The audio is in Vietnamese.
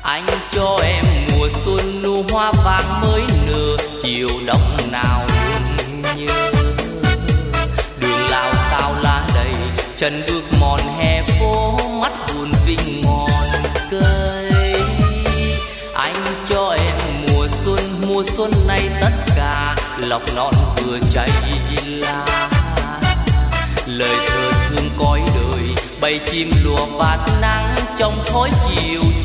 Anh cho em mùa xuân nụ hoa vàng mới nở, chiều đông nào luôn nhớ. Đường lao sao lá đầy, chân bước mòn hè phố, mắt buồn vinh ngọn cây. Anh cho em mùa xuân này tất cả lọc non vừa cháy lá. Lời thơ thương cõi đời, bầy chim lùa bạt nắng trong khói chiều